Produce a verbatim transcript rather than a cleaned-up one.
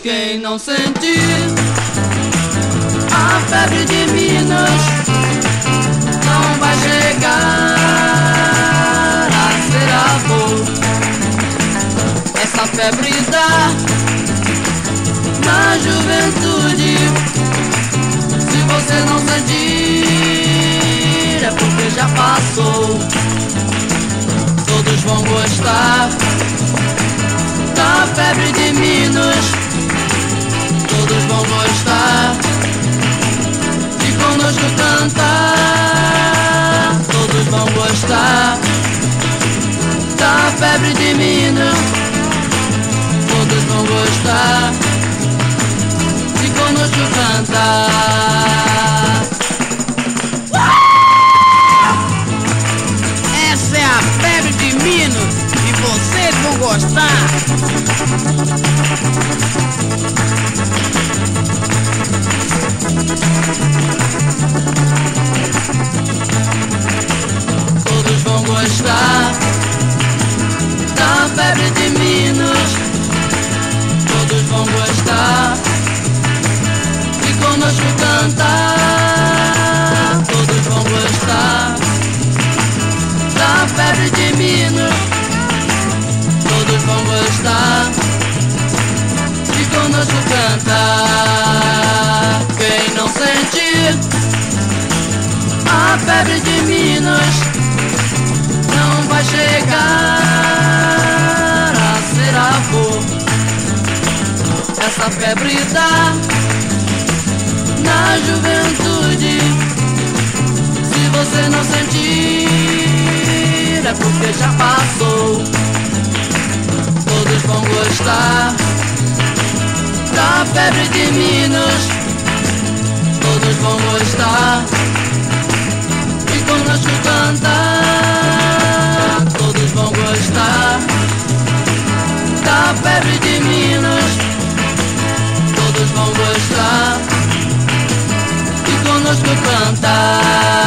Quem não sentir a febre de Minas não vai chegar a ser avô. Essa febre dá na juventude. Se você não sentir, é porque já passou. Todos vão gostar da febre de Minas. Todos vão gostar de conosco cantar. Todos vão gostar da febre de Minas. Todos vão gostar de conosco cantar. Essa é a febre de Minas e vocês vão gostar. Todos vão gostar da febre de Minas. Todos vão gostar de conosco cantar. Todos vão gostar da febre de Minas. Todos vão gostar de conosco cantar. Quem não sentir a febre de Minas não vai chegar a ser avô. Essa febre dá na juventude. Se você não sentir, é porque já passou. Todos vão gostar da febre de Minas. Todos vão gostar de conosco cantar. Todos vão gostar da febre de Minas. Todos vão gostar de conosco cantar.